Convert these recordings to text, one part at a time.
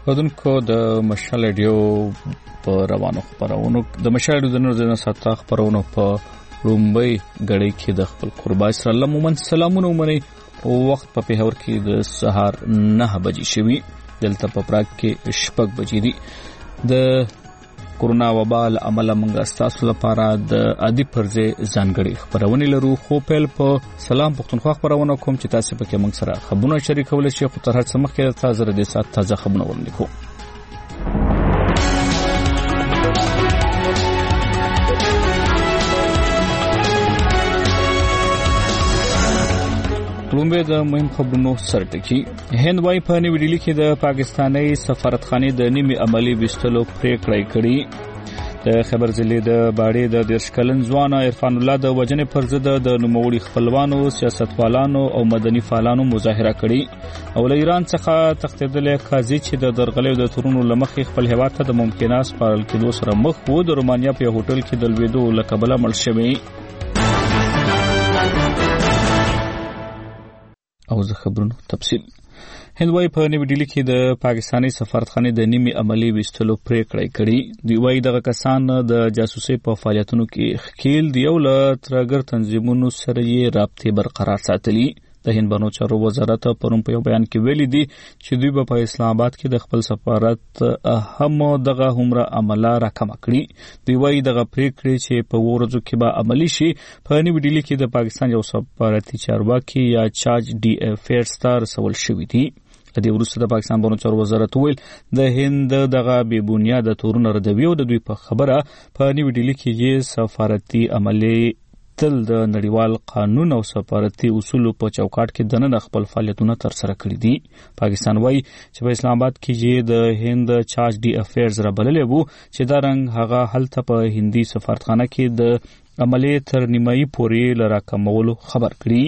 خودونکو د مشال ریډیو په روانو خبرونو د مشال ریډیو د ساته خبرونو په رومبای غړي کې د خپل قربای سره لمون سلامونه ومني او وخت په پیښور کې د سهار 9 بجې شوي دلته په پراګ کې 6 بجې دي د کورونا وبال عمله منګه تاسو لپاره د عادي پرځه ځانګړي خبرونه لرو خو په سلام پښتونخوا خبرونه کوم چې تاسو پکې موږ سره خبرونه شریکول شي خو تر هر څه مخکې تاسو د سات تازه خبرونه ورنکو لومبه د مهم خبرونو سرټکی هند وايي په نیو ډیلی کې د پاکستاني سفارتخانه د نیمه عملی وستلو پریکړه کړې د خبر ضلع د باړې د دیرشکلن ځوان عرفان الله د وجنې پر ضد د نوموړي خپلوانو سیاستوالانو او مدني فعالانو مظاهره کړې او له ایران څخه تښتېدل قاضي چې د درغلې د تورونو لمخې خپل هیواد ته د ممکنه سپارل کېدو سره مخ وو د رومانیا په هوټل کې د لویدو لقبله مړ شوی او زه خبرونو تفصیل هندوی په نیو ډیلی کې د پاکستاني سفارتخانه د نیمه عملی وستلو پریکړه کړې دی وايي دغه کسان د جاسوسي په فعالیتونو کې خکیل دی او له ترګر تنظیمونو سره یې رابطه برقرار ساتلي د هند بانو چارو وزارت پرون په یو بیان کې ویلي دي چې دوی په اسلام آباد کې د خپل سفارت هم دغه همره عمله راکمه کړي دی وايي دغه پریکړه چې په ورځو کې به عملی شي په نیو ډیلی کې د پاکستان یو سفارتي چارواکي یا چارج ډي افیرز تر سوال شوی دی د دې وروسته د پاکستان بانو چارو وزارت ویل د هند دغه بې بنیاد تورونه ردوي او د دوی په خبره په نیو ډیلی کې یې سفارتي عملي تل د نړیوال قانون او سفارتي اصول په چوکاټ کې دنه خپل فعالیتونه تر سره کړی دي پاکستان وايي چې په اسلام آباد کې یې د هند چارج ډي افیرز را بللې وو چې دا رنګ هغه هلته په هندي سفارتخانه کې د عملي تر نیمایي پورې لرا کمولو خبر کړی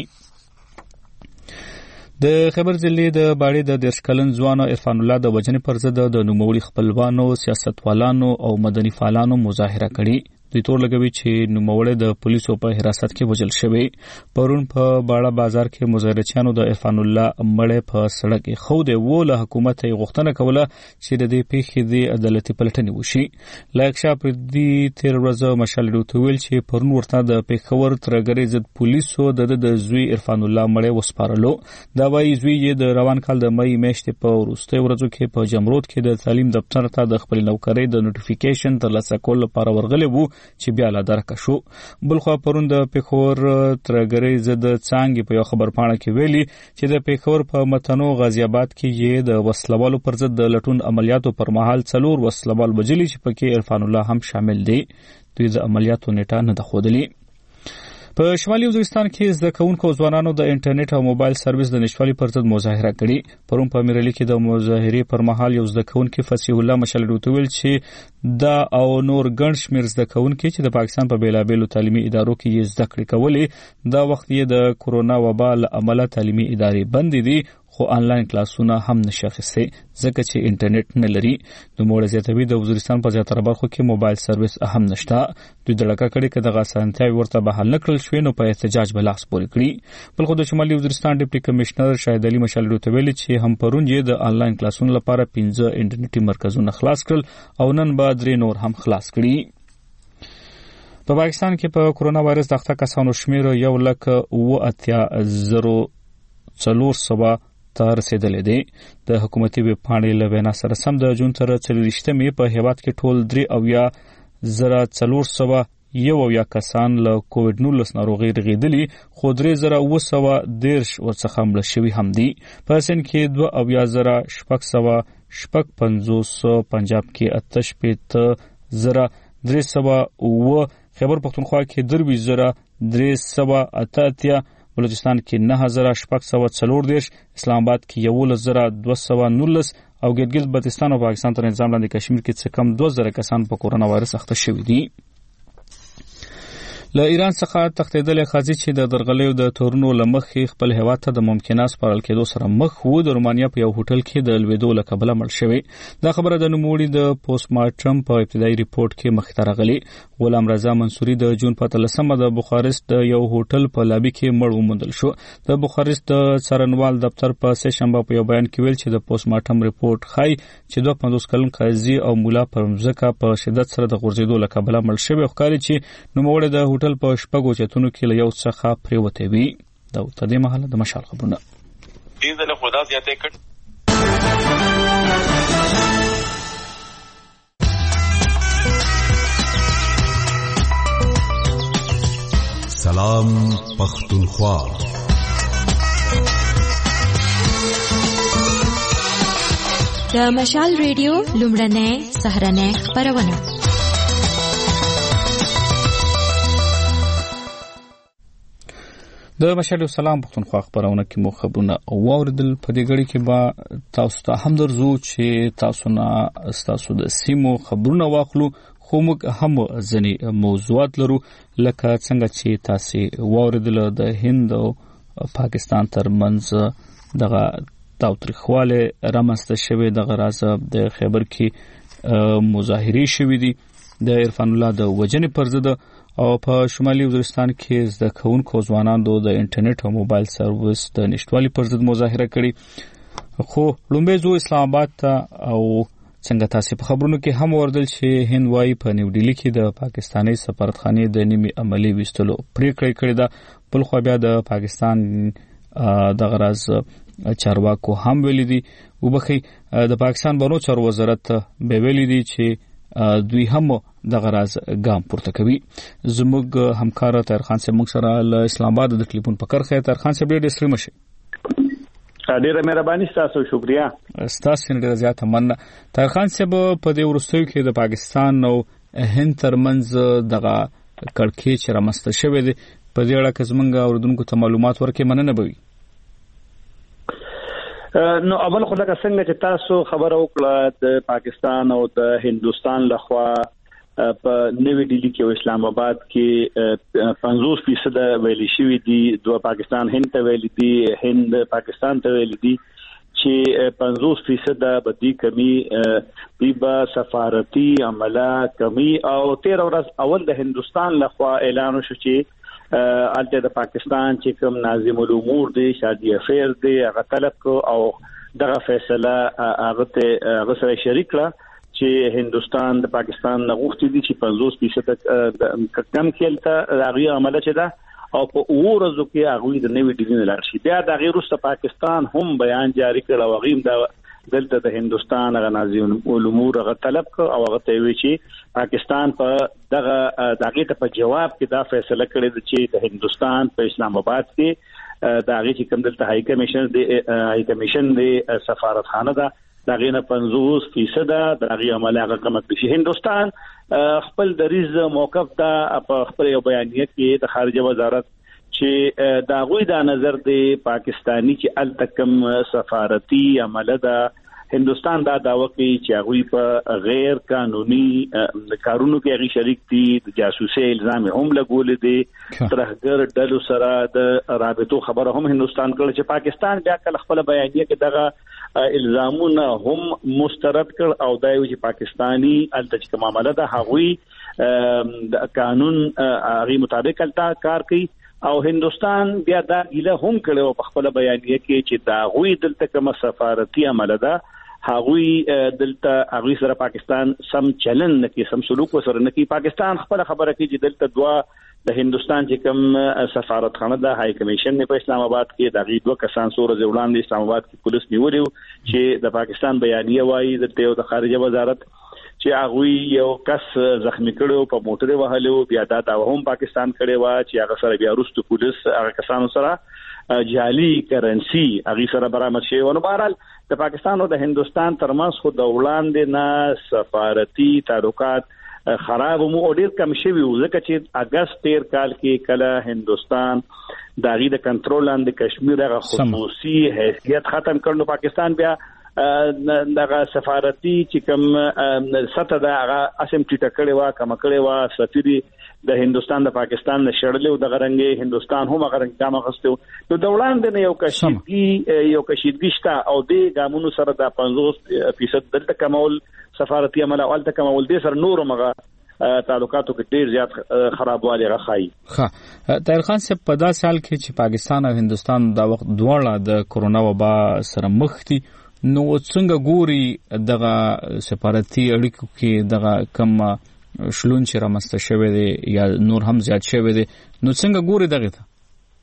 د خبر ضلع د باړې د دیرشکلن ځوان عرفان الله د وجنې پر ضد د نوموړي خپلوانو سیاستوالانو او مدني فعالانو مظاهره کړې دوی تور لګوي چې نوموړی د پولیسو په حراست کې وژل شوی پرون په باړه بازار کې مظاهرچیانو د عرفان الله مړی په سړک خو د وله حکومت یې غوښتنه کوله چې د دې پیښې د عدالتي پلټنې وشي لایق شاه پر دې تیر ورځ مشال ډوتویل چې پرون ورته د پیښور ترګری ضد پولیسو د زوی عرفان الله مړی وسپارلو دا وايي زوی یې د روان کال د مې میاشتې په وروستي ورځو کې په جمرود کې د تعلیم دفتر ته د خپل نوکرۍ د نوټیفیکیشن ترلاسه کول لپاره ورغلی وو چې بیا لا درک شو بلخو پرون د پیښور ترګری ضد څنګه په یو خبر پاڼه کې ویلي چې د پیښور په متنو غازی آباد کې یې د وسلوالو پر ضد د لټون عملیاتو پر مهال 4 وسلوال وجلي چې پکې عرفان الله هم شامل دي دوی د عملیاتو نیټه نه ده ښودلې په شمالي وزیرستان کې زده کوونکو ځوانانو د انټرنیټ او موبایل سرویس د نشټوالي پر ضد مظاهره کړې پرون په میرالي کې د مظاهرې پر مهال یو زده کوونکي فصیح الله مشال ډوتویل چې دا او نور ګڼ شمېر زده کوونکي چې د پاکستان په بیلابېلو تعلیمي ادارو کې یې زده کړې کولې دا وخت یې د کورونا وبال عمله تعلیمي ادارې بند دي خو آنلاین کلاسونه هم نشي اخیستي ځکه چې انټرنیټ نه لري د موړ زیاتوي د وزیرستان په زیاتره برخو کې موبایل سرویس هم نشته دوی دړکه کړي چې دغه سنتای ورته بحال نکړل شوی نو په احتجاج بلاغ پورې کړی بل خو د شمالي وزیرستان ډیپټي کمشنر شاهد علي مشال ډوتویل چې هم پرون یې د آنلاین کلاسونو لپاره 15 انټرنیټي مرکزونه خلاص کړل او نن بعد 3 نور هم خلاص کړي په پاکستان کې په کورونا وایرس د اخته کسانو شمیر 1,84,400 تر رسیدلې دي د حکومتي ویب پاڼې له وینا سره سم د جون تر 40 مې په هیواد کې ټول 3,400 کسان له کووډ 19 ناروغي رغیدلي خو 3,910 ورڅخه مړ شوي هم دي په سن کې 2,650 پنجاب کې 88,300 خیبر پختونخوا کې 2,388 بلوچستان کې 9,640 اسلام آباد کې 11,219 او ګلګت بلتستان او پاکستان تر نظام لاندې کشمیر کې څه کم 2,000 کسان په کورونا وایرس اخته شوي دي له ایران څخه تښتېدلې ښځې چې د درغلیو د تورونو له مخې خپل هیواد ته د ممکنه سپارل کېدو سره مخ وو د رومانیا په یو هوټل کې د لوېدو له کبله مړ شوی. دا خبره د نوموړي د پوسټ مارټم په ابتدایي ریپورت کې مخې ته راغلي. غلام رضا منصوري د جون په 13 د بخارست د یو هوټل په لابي کې مړ وموندل شو. د بخارست د څارنوال دفتر په سه شنبه په یو بیان کې ویل چې د پوسټ مارټم ریپورت ښایي چې 52 کلن قاضي او مولا پر مځکه په شدت سره د غورځېدو له کبله مړ شوی. ښکاري چې نوموړی د هوټل په شپږو چتونو کې له یو څخه پریوتی وي. دا تر دې مهاله د مشال خبرونه دې ځله خدا زیاته کړ. سلام پختونخوا. د مشال ریډیو لومړنۍ سهرنۍ خبرونه. د مشال سلام پختونخوا خبرونه کې مو خبرونه واوریدل. په دې غړي کې با تاسو ته هم درځو چې تاسو د سیمو خبرونه واخلو، خو موږ هم ځنې موضوعات لرو لکه څنګه چې تاسو واوریدل د هند او پاکستان ترمنځ دغه تاوتریخواله رامنځته شوی د غراز د خیبر کې مظاهرې شوې دي د عرفان الله د وجنې پر ضد، او په شمالي وزیرستان کې زده کوونکو ځوانانو د انټرنیټ او موبایل سرویس د نشټوالي پر ضد مظاهره کړې. خو لومبه زو اسلام آباد ته او څنګه تاسو په خبرونو کې هم وردل چې هند وايي په نیو ډیلی کې د پاکستاني سفارتخانې د نیمه عملی وستلو پریکړه کړې ده. بل خو بیا د پاکستان د غراز چارواکو هم ویلي دي وبخي د پاکستان بانو چارو وزارت به ویلي دي چې دوی هم د غراز ګام پورته کوي. زموږ همکار طاهر خان صاحب موږ سره له اسلام آباد د ټلیفون په کرخه. طاهر خان صاحب ډېر ستړي مشه. ډېر مهرباني تاسو، شکریا. تاسو ډېر زیات مننه. طاهر خان صاحب په دې ورستیو کې د پاکستان او هند ترمنځ دغه کړکېچ چې رامنځته شوی دی، په دې اړه که زموږ اوریدونکو ته معلومات ورکړئ مننه به وي. نو اول خو لکه څنګه چې تاسو خبر وکړه د پاکستان او د هندستان لخوا په نوې ډیلی کې او اسلام آباد کې 50% ویلي شوی دي. دوه پاکستان هند ته ویلي دي، هند پاکستان ته ویلي دي چې 50% بدی کمی دیبا سفارتی عمله کمی. او 13 ورځ اول د هندستان لخوا اعلان شو چې الته د پاکستان چې کوم ناظم الامور دی شادي افیر دی هغه طلب کو او دغه فیصله هغه سره شریک کړه چې هندستان د پاکستان غوښتي دي چې 50% کم کېلته هغه عمله چي ده او په ورځو کې هغه د نوې ډیزاین لار شي. بیا د غیر روسه پاکستان هم بیان جاری کړ او غیم د دلته د هندستان غ ناظم الامور غ طلب کو او هغه ته وی چې پاکستان په دغه په جواب کې دا فیصله کړې چې د هندستان په اسلام آباد کې د هغه چې کوم دلته هاي کمیشن دی سفارتخانه ده دغه نه 50% د هغه عمل هغه کم کړي. هندستان خپل دریز موقف دا په خپل یو بیانیه کې د خارجه وزارت چې دا غوي دا نظر دی پاکستانی چې التکم سفارتی عمل ده هندستان دا داوا کوي چې هغه په غیر قانوني کارونو کې هغه شریک دي، د جاسوسي الزام هم لګول دي، ترهګر ډلو سره د رابطو خبره هم هندستان کړل چې پاکستان بیا کله خپل بیانیه کې دغه الزامونه هم مسترد کړ او دا یو چې پاکستانی الته کوم عمل ده هغه د قانون هغه مطابق الته کار کوي. او هندستان بیا دا ګیله هم کړو په خپل بیانیه کې چې دا غوي دلته کوم سفارتي عمل ده هغه دلته هغه سره پاکستان سم چلن نکي، سم سلوک سره نکي. پاکستان خپل خبره کوي چې دلته دوا د هندستان چې کوم سفارتخانه ده هاي کمیشن په اسلام آباد کې د غي دوه کسان سور ځوړان د اسلام آباد کې پولیس نیولیو چې د پاکستان بیانیه وایي د خارجه وزارت چې هغه یو کس زخمی کړو په موټر وهلو بیا دا هم پاکستان کړي وا چې هغه سره بیا روسو پولیس هغه کسانو سره جعلي کرنسي هغه سره برآمد شوی. ونه بهرحال د پاکستان او د هندستان ترمنځ خو د وړاندې نه سفارتي تعلقات خراب مو ډیر کم شوی ځکه چې اگست 13 کال کې کله هندستان د غي د کنټرول لاندې کشمیر هغه خصوصي حیثیت ختم کړنو پاکستان بیا دغه سفارتي چې کوم سطح دا هغه اسم ټیټه کړي وا کم کړي وا سفیري د هندستان د پاکستان نه شړلې او د غرنګي هندستان هم غرنګ کام غستو نو د وړاندې یو کشیدګي شته او د ګامونو سره د 50% دلته کمول سفارتي عمل او الته کمول دي سره نور مغه تعلقاتو کې ډیر زیات خرابوالی راخایي. طاهر خان صاحب په دا سال کې چې پاکستان او هندستان دا وخت دواړه د کورونا وبا سره مخ دي نو څنګه ګوري دغه سفارتي اړیکو کې دغه کم شلون چې رامسته شوی دی یا نور هم زیات شوی دی نو څنګه ګوري دغه ته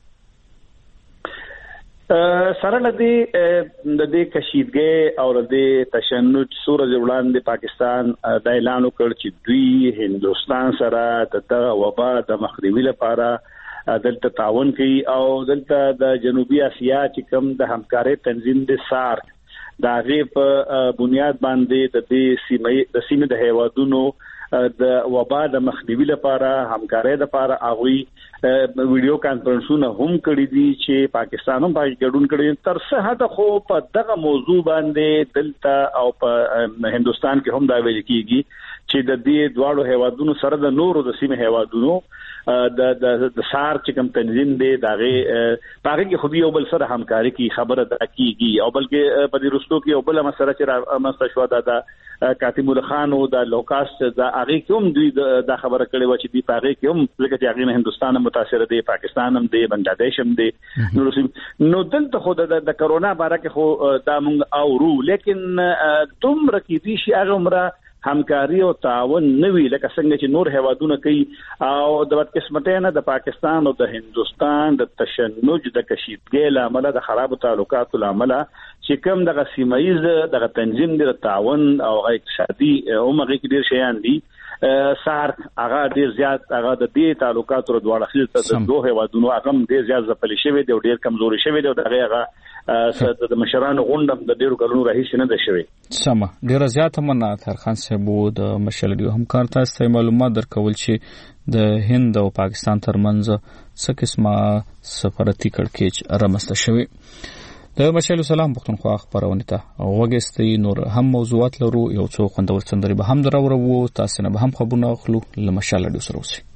سره لدی د دې کشیدګي او د تشنج سورج وړاندې پاکستان د اعلان وکړ چې دوی هندستان سره د وبا د مخنیوي لپاره دلته تعاون کوي او دلته د جنوبي اسیا چې کوم د همکارۍ تنظیم د سارک د هغه په بنیاد باندې د دې سیمې د هیوادونو د وبا د مخنیوي لپاره همکارۍ لپاره اغوي ویډیو کانفرنسونه هم کړی دي چې پاکستان هم پای ګډون کړی تر څه حد خو په دغه موضوع باندې دلته او په هندستان کې هم دا ویل کیږي چې د دې دواړو هیوادونو سره د نورو د سیمې هیوادونو د سار چې کوم تنظیم دی دغه پاره کې خو یو بل سره همکاري کی خبره ده کیږي او بلکې په دې رستو کې یو بل مسله چې مستشوا ده کاتب الخان او د لوکاس د هغه کوم دوی د خبره کړې و چې دی پاره کې هم لکه چې هغه هندستان متاثر دی پاکستان هم دی بنگلاديش هم دی نو دلته خو د کرونا باره کې خو دا مونږ اورو لیکن دومره کې دي چې هغه عمره همکاري او تعاون نوي لکه څنګه چې نور هیوادونه کوي او د بدقسمتۍ نه د پاکستان او د هندستان د تشنج د کشیدګۍ لامل د خراب تعلقاتو لامل چې کوم د سیمایز د تنظیم د تعاون او اقتصادي عمر کې ډیر شیان دي سار هغه ډیر زیات هغه د دې تعلقاتو دواړه خلک د دوه هیوادونو هغه ډیر زیات ځپل شوی دی او ډیر کمزوري شوی دی او هغه د مشرانو غونډه د ډیرو کلونو راهیسې نه ده شوی. سمه ډیره زیاته مننه طاهر خان صاحب د مشلډیو همکار تاسو معلومات درکول چې د هند او پاکستان ترمنځ څه قسمه سفارتي کړکېچ رامسته شوی. د مشالو سلام پښتونخوا خبرونه ته وګستې نور هم موضوعات لرو یو څو خوندور سندري به هم درورو تاسو نه به هم خبرونه اخلو لمشالډیو سره اوسئ.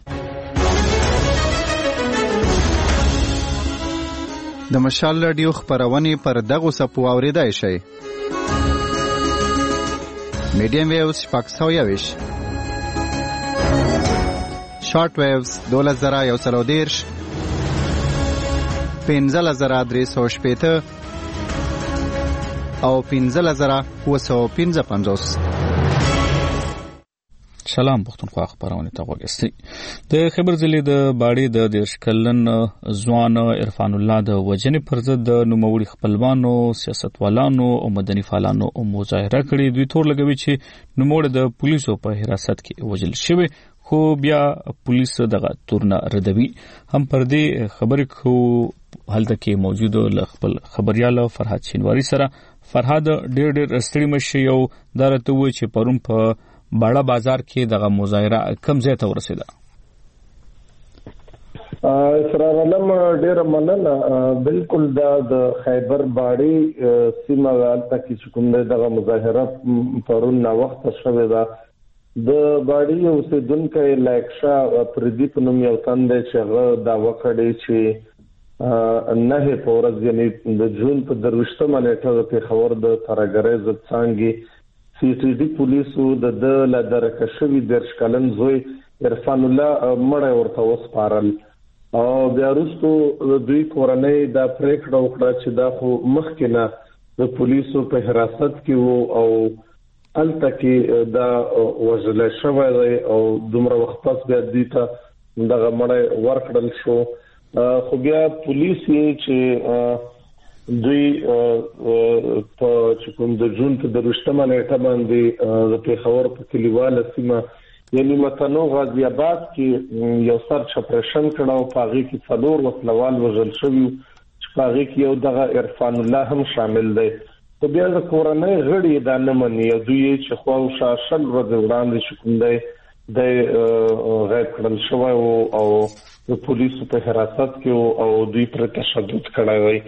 د مشال رادیو خبرونه پر دغه سپو اوریدای شي میډیم ویوز پاکستاویش شارټ ویوز 2130 15315 او 15355. سلام پښتونخوا خبرونه ته وګورئ. د خبر ضلع د باړې د دیشکلن ځوان عرفان الله د وجنې پر ضد د نوموړي خپلوانو سیاستوالانو او مدني فعالانو مظاهره کړې. دوی تور لګوي چې نوموړي د پولیسو په حراست کې وژل شوی خو بیا پولیس دغه تورنه ردوي. هم پر دې خبرې خو هلته کې موجود خپل خبريال فرهاد شینواری سره. فرهاد ډېر ستړي مشي یو درته و چې پروم په باړه بازار کې دغه مظاهره کم ځای ته ورسېده. اسرار علم ډېر مننه. بالکل د خیبر باړې سیمه غالطه کې کوم دغه مظاهره پرون نا وخت شوه دا د باړې اوسیدونکو لایکشا پردیپ نوم یو تند چې هغه دا وکړي چې نه په ورځ یعنی د جون په دروشتمه نیټه په خبر د ترګرې ز څنګه CCD پولیسو د لدرکشوي درشکلن زوی عرفان الله مړ ورته وسپارل او بیا وروسته دوی کورنۍ د پریکړه وکړه چې دا خو مخکې نه د پولیسو په حراست کې وو او الته کې دا وژل شوی دی او دومره وخت پس بیا دوی ته دغه مړ ورکړل شو. خو بیا پولیس چې دوی په کوم د جون په دروشتمه نیټه باندې د پیښور په کلیواله سیمه یعنی متنو غازی آباد کې یو سرچ اپریشن کړو په هغه کې څلور وسلوال وژل شوی چې په هغه کې یو دغه عرفان الله هم شامل دی. په بیا د کورنۍ غړي دا نه مني دوی چې خو شاشل ورځ وړاندې کوم دی د غیب کړل شوی او د پولیسو په حراست کې او دوی پر تشدد کړی وي.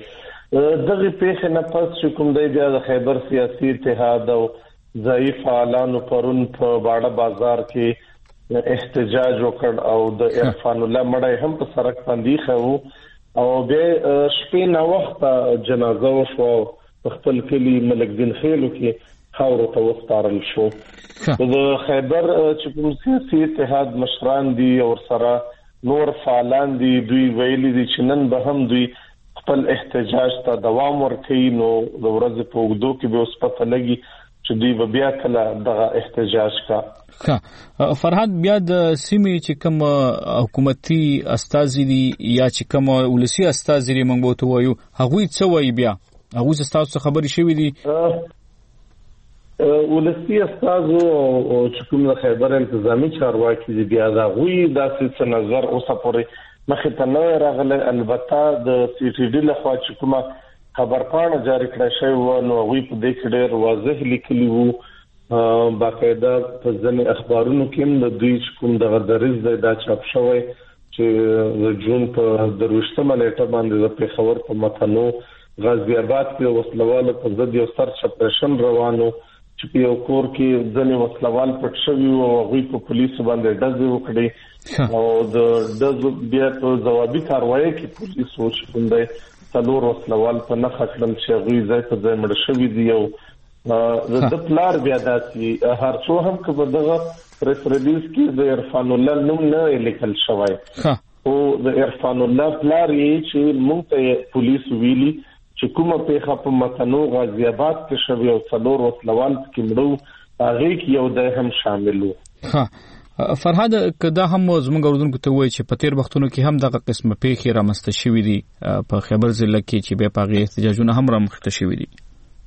دغه پیښه نه پس چې کوم دی بیا د خیبر سیاسي اتحاد او ضعیف فعالانو پرون په باړه بازار کې احتجاج وکړ او د عرفان الله مړی هم په سړک باندې خو او بیا شپې نه وخت جنازه وشو په خپل کلی ملک دین خیلو کې خاورو ته وسپارل شو. د خیبر چې کوم سیاسي اتحاد مشران دي او سره نور فعالان دي دوی ویلي دي چې نن به هم دوی خپل احتجاج ته دوام ورکوي نو د ورځې په اوږدو کې به اوس پته لګي چې دوی بیا کله دغه احتجاج کا. فرهاد بیا د سیمې چې کوم حکومتي استازي دي یا چې کوم ولسی استازي دي موږ به وایو هغه څه وایي بیا هغه ستاسو خبرې شوې دي ولسی استازو او چې کوم د خیبر انتظامی چارواکي دي بیا دا غوي داسې څه نظر اوسه پورې مخې ته نه راغله. البته د سی ټي ډي لخوا چې کومه خبرپاڼه جاری کړه شوی و نو غوي په دې کې ډېر واضح لیکلي وو باقاعده په ځینې اخبارونو کې د دوی کوم دغه دریځ دی دا چاپ شوی چې د جون په 23مه نیټه باندې د پیښور په متنو غازی آباد کې وسلوال په ضد یو سرچ اپریشن روانو چې په یو کور کې ځینې وسلوال پټ شوي او غوي په پولیسو باندې ډزې وکړي او د ډز بیا په ځوابي کاروایی کې پولیسو چې کوم دی څلور وسلوال په نخښه کړل چې غوي ځای په ځای مړ شوي دي او د پلار بیا داسې هر څو هم که په دغه پریس ریلیز کې د عرفان الله نوم نه لیکل شوی او د عرفان الله پلار یې چې موږ ته پولیس ویلي چې کومه پیښه په متنو غازی آباد کې شوی او څلور وسلوال کې مړو هغه کې یو د هم شامل وو. فرهاد کدا هم زموږ اوردونکو ته وایي چې په تیر وختونو کې هم دغه قسمه پیښې رامنځته شوې دي په خیبر ضلع کې چې به پاغي احتجاجونه هم رامنځته شوې دي.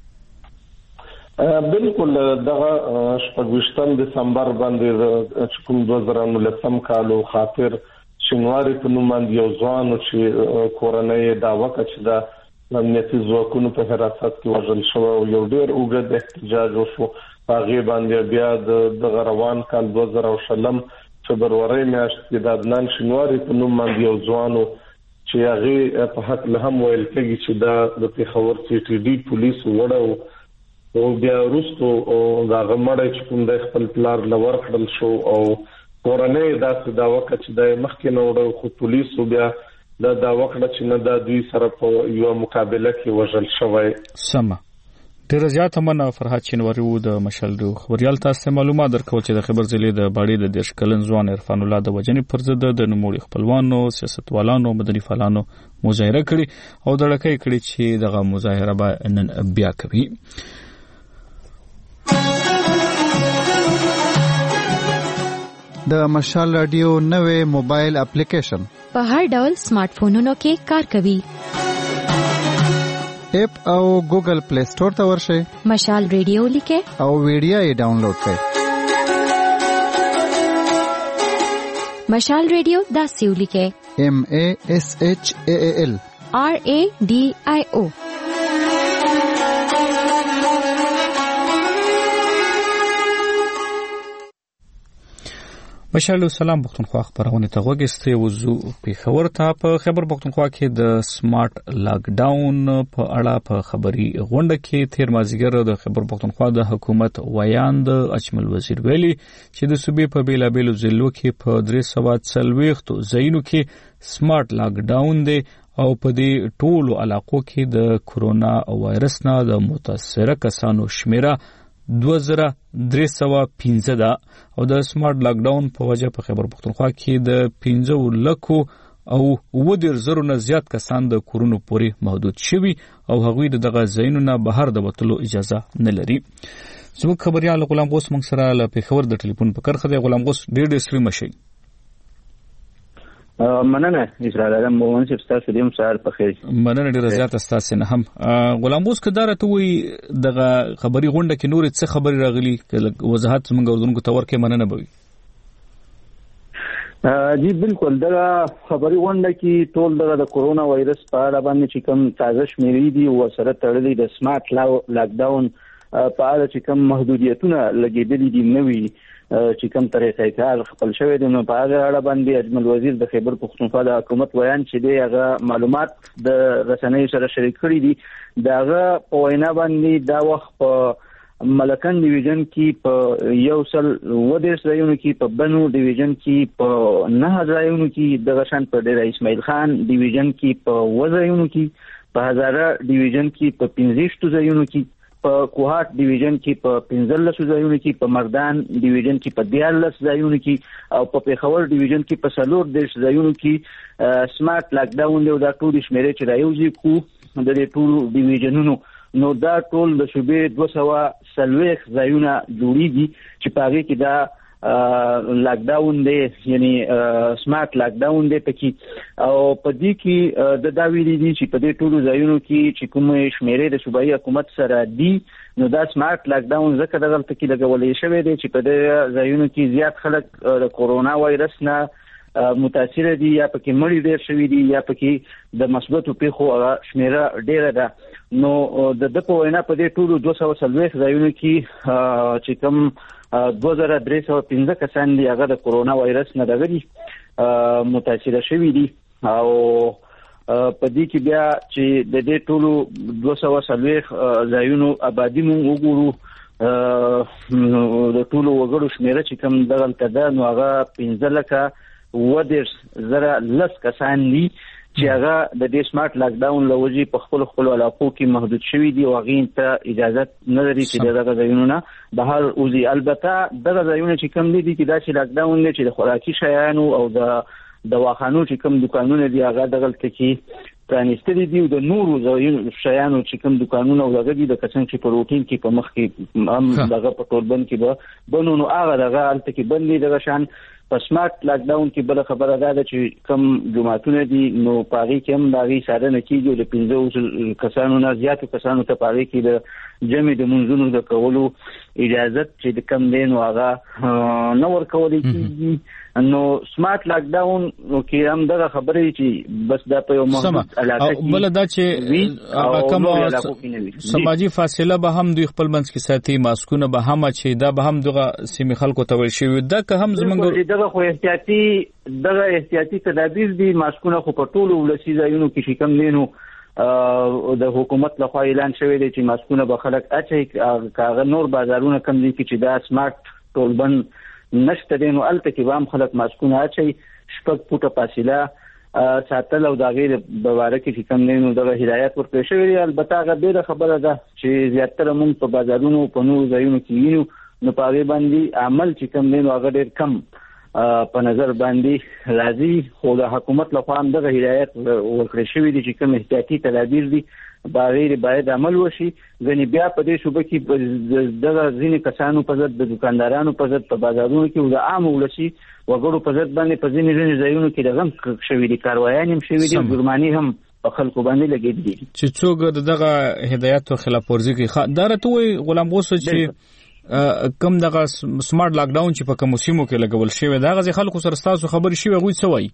بالکل دغه 28 دسمبر باندې چې کوم 2019 کال خاطر شنواري په نوم باندې یو ځوان چې کورنۍ دا وکړ چې دا امنیتي ځواکونو په حراست کې وژل شو او یو ډېر اوږد احتجاج وشو. هغه باندې بیا د روان کال 2020 فبروري میاشت کې د عدنان شنواري په نوم باندې یو ځوان چې هغه په حق له هم ویل کېږي چې دا د پیښور سی ټي ډي پولیس وړو او بیا وروسته دا غمړی چې کوم د خپل پلار لور کړل شو او کورنۍ داسې دا وکړه چې د مخکې نه وړو خو پولیسو بیا دا وکړه چې نه دا دوی سره په یو مقابله کې وژل شوی. سمه ډېر زیات مننه فرهاد شینواری وو د مشال ډو خبريال تاسو معلومات درکو چې د خبر ضلع د باړې د 10 کلن ځوان عرفان الله د وجنې پر ضد د نوموړي خپلوانو سیاستوالانو مدني فعالانو مظاهره کړي او د لکې کړي چې دغه مظاهره به نن بیا کوي. د مشال رادیو نوې موبایل اپلیکیشن په هر ډول سمارټ فونونو کې کار کوي. اپ او ګوګل پلی سٹور ته ورشئ مشال ریډیو لیکه او ویډیو یې ډاونلوډ کړئ. مشال ریډیو دا سیو لیکه MASHAAL RADIO. بشالو سلام پښتونخوا خبرونه ته وګستې وزو پیښور ته په خیبر پښتونخوا کې د سمارټ لاک ډاون په اړه په خبري غونډه کې تیر مازیګر د خیبر پښتونخوا د حکومت ویاند اجمل وزیر ویلي چې د صوبې په بیلابیلو ضلعو کې په 340 ځایونو کې سمارټ لاک ډاون دی او په دې ټولو علاقو کې د کورونا وایرس نه د متاثره کسانو شمیره 2315 ده او د سمارټ لاک ډاون په وجه په خیبر پښتونخوا کې د 15 لکو او 10,000 نه زیات کسان د کورونا پورې محدود شوي او هغوی دغه ځایونو نه بهر د وتلو اجازه نه لري. زموږ خبريال غلام غوث موږ سره له پیښور د ټلیفون په کرخه دی. غلام غوث ډېر سړي مشي. مننه اسرائیل علم مون چې تاسو دې مسار په خیر. مننه ډېر زیات تاسو نه هم غلام غوث کدار ته وي دغه خبري غونډه کې نور څه خبري راغلي وضاحت موږ ورونکو تور کې مننه بوي. جی بالکل دا خبري غونډه کې ټول د کورونا وایرس په اړه باندې چې کوم تازه شمیرې دي او سره تړلې د سمارټ لاک ډاون په اړه چې کوم محدودیتونه لګیدلې دي نوي چې کوم طریقې کار خپل شوی دی نو په هغه اړه باندې اجمل وزیر د خیبر پختونخوا د حکومت بیان چې دی هغه معلومات د رسنیو سره شریک کړي دي داغه په وینا باندې دا وخت په ملکن ډیویژن کې په یو سل ودیش ځایونو کې په بنو ډیویژن کې په 9 ځایونو کې د غشن په ډیر اسماعیل خان ډیویژن کې په وځایونو کې په هزاره ډیویژن کې په 15 ځایونو کې په کوهات ډیویژن کې په 15 ځایونو کې په مردان ډیویژن کې په 14 ځایونو کې او په پیښور ډیویژن کې په 14 ځایونو کې سمارټ لاک ډاون دی او دا ټول شمیرې چې رايوځي کو د دې ټول ډیویژنونو نو دا ټول د صوبې 240 ځایونه جوړیږي چې په هغه کې دا لاک ډاون دی یعنی سمارټ لاک ډاون دی پکې او په دې کې د دا ویلي دي چې په دې ټولو ځایونو کې چې کوم شمیرې د صوبایي حکومت سره دي نو دا سمارټ لاک ډاون ځکه دغه کې لګولې شوی دی چې په دې ځایونو کې زیات خلک د کورونا وایرس نه متاثر دي یا پکې مړی ډیر شوی دي یا پکې د مثبتو پیښو شمیره ډیره ده نو د په وینا په دې ټولو 240 ځایونو کې چې کوم 2315 کسان دي هغه د کورونا وایرس نه دغري متاثر شوی دي او په دې کې بیا چې د دې ټولو 240 ځایونو آبادی مونږ وګورو د ټولو وګړو شمیره چې کوم دغه ده نو هغه 15 لکه زره لس کسان دي چې هغه د دې سمارټ لاک ډاون لوجي په خپل علاقو کې محدود شوی دي او هغه ته اجازه نه لري چې دغه ځایونه بهر اوزي البته دغه ځایونه چې کوم دي چې دا چې لاک ډاون نه چې د خوراکي شیانو او د دواخانو چې کوم دکانونه دي هغه دغه کې پرانیستلي دي او د نورو شیانو چې کوم دکانونه او دغه دي د کسان چې په روټین کې په مخ کې هم دغه په ټولبند کې به بنونو هغه دغه الته کې بندي دغه شان په سمارټ لاک ډاون کې بل خبره ده چې کوم جماعتونه دي نو پاري کې هم دغه ساده نه کیږي د 15 کسانو نه زیاتو کسانو ته پاري کې د جمع د منځونو د کولو اجازه چې د کم دین او هغه نو ورکول کیږي نو سمارټ لاک ډاون کې هم دغه خبرې چې بس دا په یو محدود علاقه کې بل دا چې کوم سماجی فاصله به هم دوی خپل منځ کې ساتي ماسکونه به هم چې دا به هم دغه سیمه خلکو ته ویل شوی دا که هم زمونږ دغه خو احتیاطي تدابیر دي ماسکونه خو په ټولو ولسی ځایونو کې چې کم دینو د حکومت لخوا اعلان شوی دی چې ماسکونه به خلک اچي کاغه نور بازارونه کم دي چې دا سمارټ ټولبند نشته دي نو الته کې هم خلک ماسکونه اچي شپږ فوټه فاصله ساتل او دا غیر بواره کې کم دینو دغه هدایت ورکړل شوی دی البته هغه ډیره خبره ده چې زیاتره موږ په بازارونو په نور ځایونو کې وینو نو په هغه باندې عمل چې کم دینو هغه ډیر کم په نظر باندې راځي خو د حکومت لخوا هم دغه هدایت ورکړل شوی دی چې کوم احتیاطي تدابیر دي باید عمل وشي ځنې بیا په دې صوبه کې دغه ځینې کسانو په ضد د دکاندارانو په ضد په بازارونو کې او د عام ولسی وګړو په ضد باندې په ځینې ځایونو کې دغه شوی دي کاروایان هم شوی دي جرماني هم په خلکو باندې لګیدي دي چې څوک دغه هدایت او خلاف ورزي کوي دارته وي غلام غوسه چې کم دغه سمارټ لاک ډاون چې په کوم سیمو کې لګول شوی دا غزي خلکو سره تاسو خبري شوی غوي سوي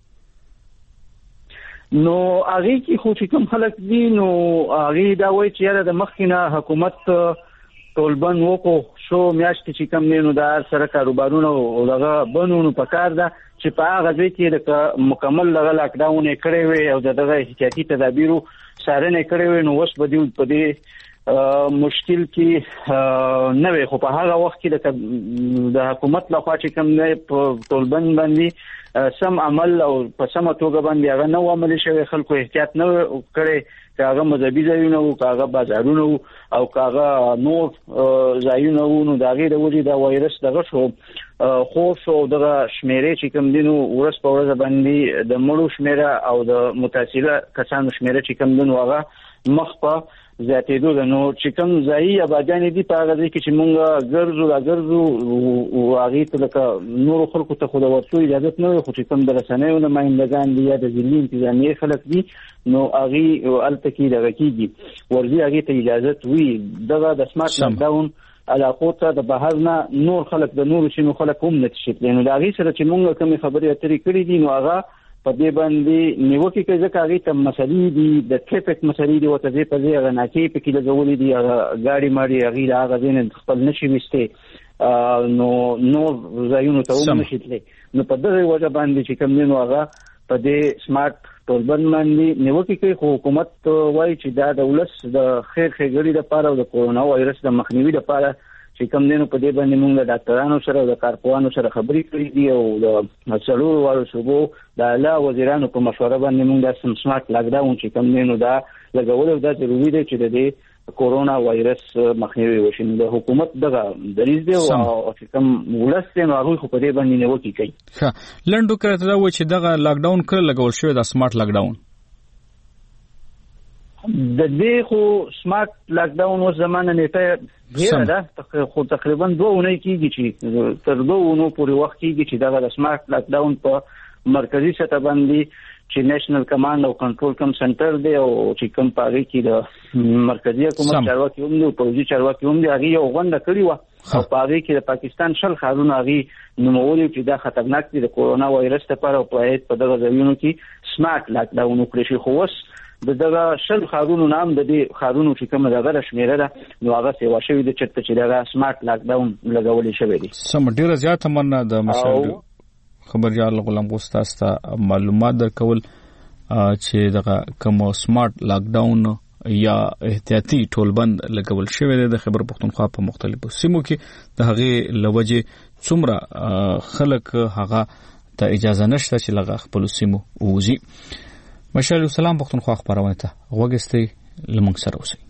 نو هغه کې خو چې کوم خلک دي نو هغه دا وایي چې د مخکینه حکومت ټولبند وکړو شو میاشت چې کوم نو دا سره کاروبارونه او دغه بنونو په کار ده چې په هغه ځای کې د مکمل دغه لاک ډاون کړی وي او دغه احتیاطي تدابیرو سارنه کړی وي نو وس بدیو په دې مشکل کې نه وي خو په هغه وخت کې د حکومت لخوا چې کوم نه په ټولبند باندې سم عمل او په سم توګه باندې هغه نو عمل شوی خلکو احتیاط نه کړي کاغه مذهبي ځایونه او کاغه بازارونه او کاغه نور ځایونه نو دا غیر وجود دا وایرس دغه شو خو دغه شمیرې چې کوم دینو ورس په ورځ باندې د مړو شمیره او د متاثره کسانو شمیره چې کوم دینو هغه مخ په زیاتېدو ده نو چې کوم ځایي آبادیانې دي په هغه ځای کې چې مونږ ګرځو او هغې ته لکه نورو خلکو ته خو د ورتلو اجازت نه وي خو چې کوم د رسنیو نمایندګان دي یا د ضلعي انتظامیې خلک دي نو هغې هلته کې دغه کېږي ورځي هغې ته اجازت وي دغه د سمارټ لاک ډاون علاقو ته د بهر نه نور خلک د نورو سیمو خلک هم نه تشکلي نو د هغې سره چې مونږ کومې خبرې اترې کړې دي نو هغه په دې باندې نیوکه کوي ځکه هغه ته مسلې دي د ټریفیک مسلې دي وته په دې غناکي په کې لګولې دي هغه ګاډي ماري هغه ځین خپل نشي وسته نو زایونو ته ونشیتلې نو په دغه وجه باندې چې کوم نو هغه په دې سمارټ ټولبند باندې نیوکه کوي خو حکومت وایي چې دا د ولس د خیر ښېګړې لپاره او د کورونا وایرس د مخنیوي لپاره چې کوم دینو په دې باندې موږ د ډاکټرانو سره او د کارپوهانو سره خبرې کړې دي او د څلورو والو صوبو د اعلی وزیرانو په مشوره باندې موږ د سمارټ لاک ډاون چې کوم دینو دا لګول دا ضروري دی چې د کورونا وایرس مخنیوي وشي. د حکومت دغه دریځ دی او چې کوم ولست نو هغه خو په دې باندې نیوکه کوي. ښه لنډو کړه دا و چې دغه لاک ډاون کړل لګول شوی د سمارټ لاک ډاون د دې خو سمارټ لاک ډاون اوس زمانه نیټه ډیره ده خو تقریبا 2 اونۍ کېږي چې تر 2 اونۍ پورې وخت کېږي چې دغه سمارټ لاک ډاون په مرکزی سطح باندې چې نېشنل کمانډ او کنټرول کم سنټر دی او چې کوم پاره کې د مرکزی حکومت چارواکي هم دي او پوځي چارواکي هم دي هغه یو غونډه کړې و او پاره کې د پاکستان شل خارونه هغه نومولي چې دا خطرناک دي د کورونا وایرس لپاره او په دغه ځایونو کې سمارټ لاک ډاون وکړي شي خو وس دغه شل خارونو نام د دې خارونو چې کومه دغه شمیره ده نو هغه سیوا شوی د چرته چې دغه سمارټ لاک ډاون لګولې شوی دي. سم ډیره زیاته مننه د مسعود خبريال غلام غوستاست معلومات درکول چې دغه کوم سمارټ لاک ډاون یا احتیاطي ټولبند لګول شوی دی د خیبر پختونخوا په مختلفو سیمو کې د هغه لوجه څومره خلک هغه ته اجازه نشته چې لغه خپل سیمو وځي. مشال سلام پختونخوا خبرونه ته وګستې لمنګ سره اوسئ.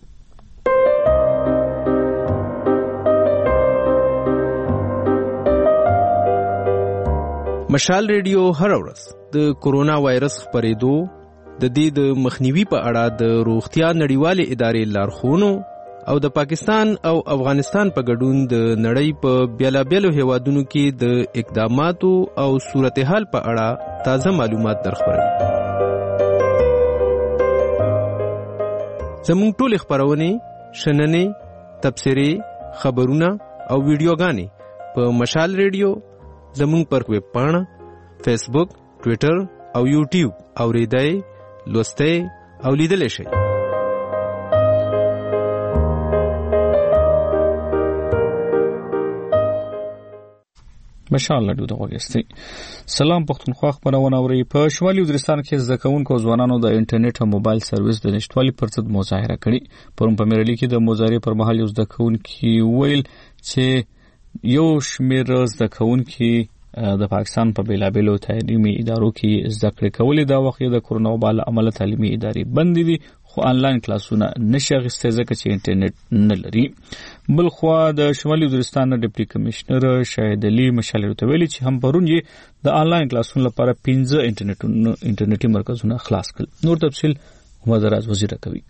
مشال ریډیو هر ورځ د کورونا وایرس خپرېدو د دې د مخنیوي په اړه د روغتیا نړیوالې ادارې لارښوونو او د پاکستان او افغانستان په ګډون د نړۍ په بیلابیلو هیوادونو کې د اقداماتو او صورتحال په اړه تازه معلومات درخبروي. زموږ ټول خبرونه شننې تبصرې خبرونه او ویډیوګانې په مشال ریډیو زموږ پر ویب پاڼه فیسبوک ټوئیټر او یوټیوب اوریدای لوستئ او لیدلای شئ. مشال له دغه وګستې سلام پختونخوا خبرونه اوري. په شمالي وزیرستان کې زده کوونکو ځوانانو د انټرنیټ او موبایل سرویس د نشټوالي پر ضد مظاهره کړې. پرون په میرالي کې د مظاهرې پر مهال یو زده کوونکي ویل چې یو شمېر زده کوونکي د پاکستان په بیلابیلو تعلیمي ادارو کې زده کړې کولې. دا وخت د کورونا وبا له امله تعلیمي ادارې بند دي خو آنلاین کلاسونه نشي اخیستای ځکه چې انټرنیټ نه لري. بل خو د شمالي وزیرستان ډیپټي کمشنر شاهد علي مشال ته ویلي چې هم پرون یې د آنلاین کلاسونو لپاره 15 انټرنیټي مرکزونه خلاص کړل. نور تفصیل وزارت وزیر کوي.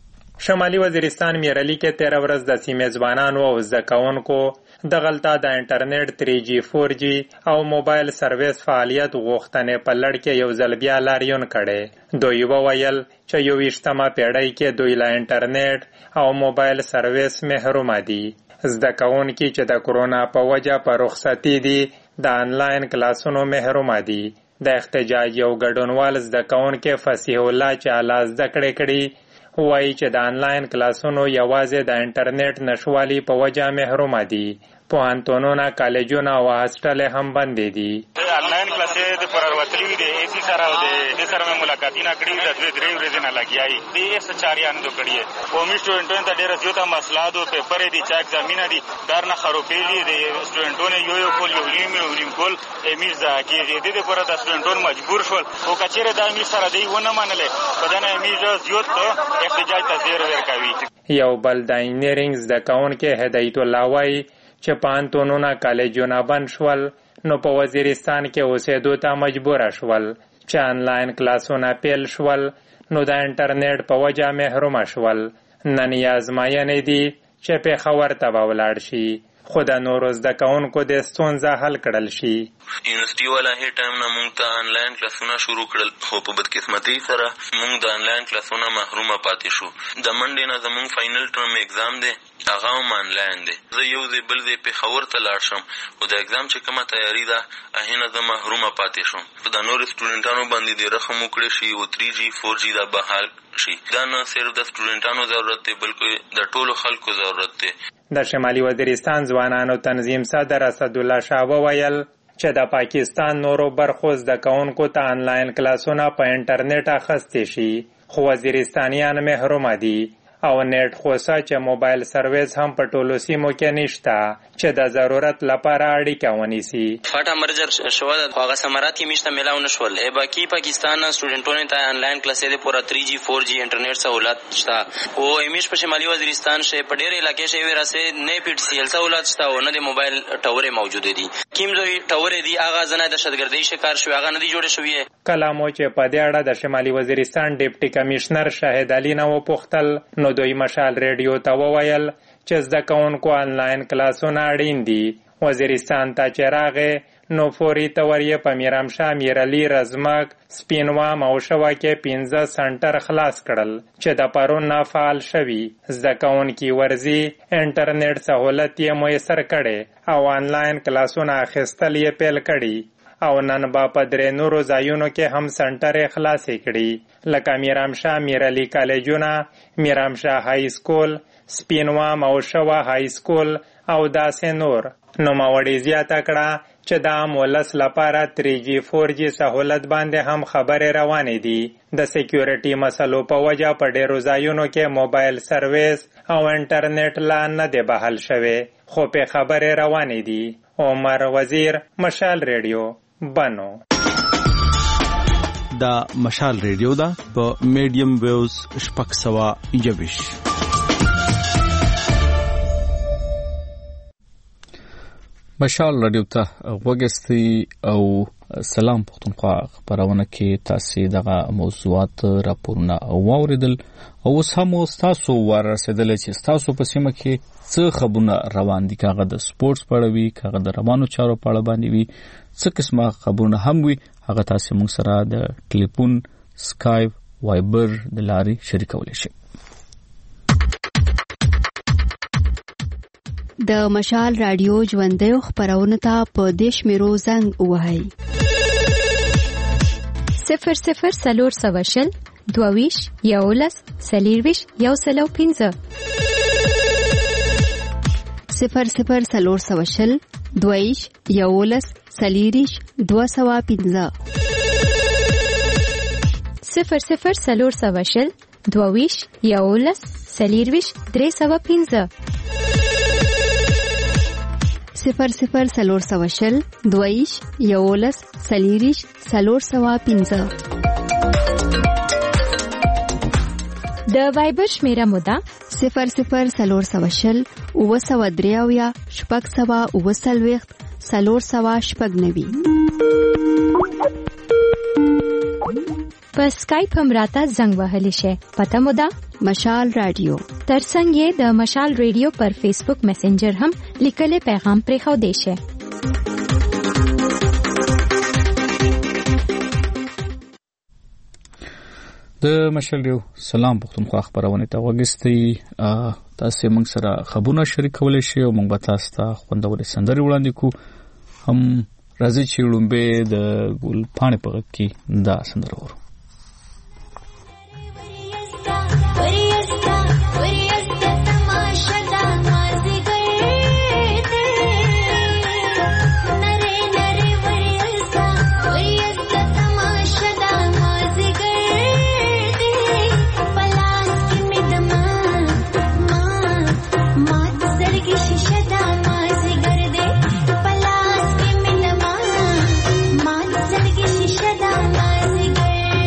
شمالي وزیرستان میرالي کې 13 ورځ د سیمې ځوانانو او زده کوونکو د غلطه د انټرنیټ 3G 4G او موبایل سرویس فعالیت غوښتنې په لړ کې یو ځل بیا لاریون کړي. دوی وویل چې 21مه پیړۍ کې دوی له انټرنیټ او موبایل سرویس محروم دي. زده کوونکي چې د کورونا په وجه په رخصتي دي د آنلاین کلاسونو محروم دي. د احتجاج یو ګډونوال زده کوونکي فصیح الله چې اعلی زده کړې وایي چې د آنلاین کلاسونو یوازې د انټرنیټ نشوالي په وجه محروم دي. پوهنتونونه کالجونه او هاسټل هم بند دي. آنلاین کلاسې د پرورتلي د ایسی سره او د سره ملاقاتونه کړي د 2-3 ورځې نه لګیایي د ایس چاریان د کړي قومي سټوډنټونو ته ډېر زیاته مسله ده پیپر دي چا ایگزامینه دي در نه خروپېلي د سټوډنټونو یو کول یو نیم کول امیر ځکه د دې لپاره د سټوډنټونو مجبور شول او کچېره د امیر سره دی ونه منله بدن امیر زیات احتجاج تذیر ورکوي. یو بل د انجینرینګ زده کوونکي هدایت الله وایي چې پوهنتونونه کالجونه بند شول نو په وزیرستان کې اوسېدو ته مجبور شول. چې آنلاین کلاسونه پیل شول نو د انټرنیټ په وجه محروم شول. نن یې ازمایښتې دي چې پېښور ته به ولاړ شي خو د نورو زده کوونکو د ستونزه حل کړل شي. یونیورسيټي والا هي ټایم نه مونږ ته آنلاین کلاسونه شروع کړل خو په بدقسمتۍ سره مونږ د آنلاین کلاسونه محرومه پاتې شو. د منډې نه زمونږ فاینل ټرم اگزام دی هغه هم آنلاین دی. زه یو ځای بل ځای پېښور ته لاړ شم خو د اگزام چې کومه تیاري ده هغې نه زه محرومه پاتې شوم. د نورو سټوډنټانو باندې د رحم وکړی شي او 3G 4G دا به حل شي. دا نه صرف د سټوډنټانو ضرورت دی بلکې د ټولو خلکو ضرورت دی. د شمالي وزیرستان ځوانانو تنظیم صدر اسدالله شاه وویل چې د پاکستان نورو برخو زده کوونکو ته آنلاین کلاسونه په انټرنیټ اخیستی شي، خو وزیرستانیان محروم دي او نیټ خوسه چې موبایل سرویس هم په ټولو سیمو کې نشته چې د ضرورت لپاره اړیکه ونیسي. فاټا مرجر شو د هغه ثمرات کې مشته ملاو نشول. باقي پاکستان سټوډنټونو ته آنلاین کلاسې د پورا 3G 4G انټرنیټ سہولت شته او همیش په شمالي وزیرستان شه په ډېر علاقې شه ورسه نه پی ټی سی ال سہولت شته او نه د موبایل ټاور موجود دي. کیم زوی ټاور دي هغه ځنه د دهشتګردۍ شکار شو، هغه نه دي جوړ شوی. کلامو چې په دې اړه د شمالي وزیرستان ډیپټي کمشنر شاهد علي نو پوښتل نو دوی مشال ریډیو ته وویل چې زده کوونکو آنلاین کلاسونه اړین دي. وزیرستان ته چې راغې نو فوري توریې په میرامشاه، میرعلي، رزمک، سپینوام او شوا کې 15 سنټر خلاص کړل چې د پرون نه فعال شوي. زده کوونکي ورزي انټرنیټ سہولت یې میسر کړي او آنلاین کلاسونه اخیستل یې پیل کړي او نن با په درې نورو ځایونو کې هم سنټرې خلاصې کړي لکه میرامشاه میرعلي کالجونه، میرامشاه های سکول، سپینوام او شوا های سکول او داسې نور. نوموړي زیاته کړه چې د عام ولس لپاره 3G 4G سہولت باندې هم خبرې روانې دي. د سکیورټي مسلو په وجه په ډېرو ځایونو کې موبایل سرویس او انټرنیټ لا نه دی بحال شوی، خو په خبرې روانې دي. عمر وزیر، مشال ریډیو، بنو. دا مشال ریډیو دا په میډیم ویوز 620. مشال رادیو ته وګستي او سلام پښتونخوا خبرونه کې تاسو دغه موضوعات راپورونه واوریدل او اوس هم تاسو ورسېدل چې تاسو په سیمه کې څه خبرونه روان دي، کاغه د سپورتس په اړه وي، کاغه د روانو چارو په اړه باندې وي، څه قسمه خبرونه هم وي، هغه تاسو موږ سره د ټلیفون، سکایپ، وایبر د لارې شریکولی شئ. د مشال رادیو ژوندۍ خبرونه ته په دیش میرو زنګ وهاي 00 سلور سواشل دوویش یولس سلیرویش یو سلو 15 00 سلور سواشل دوویش یولس سلیریش 215 00 سلور سواشل دوویش یولس سلیرویش 315 00 سلور سواشل دویش یولس سلیریش سلور سوا 15. د وایبر شمیره مودا 00 سلور سواشل او سوا دریاویا شپږ سوا او سلويخت سلور سوا شپږ نوي. په سکایپ هم راته زنګ وهلی شي. پته مودا مشال رادیو. ترڅنګ یې د مشال ریډیو پر فیسبوک میسنجر هم لیکل پیغام پرې خو دی شي. د مشال ریډیو سلام پښتونخوا خبرونه ته وګستي تاسو موږ سره خبرونه شریکولای شئ او موږ به تاسو ته خوندورې سندرې وړاندې کوو. هم راځي چې لومبه د ګل پاڼې په غږ کې دا سندره ورو. Shada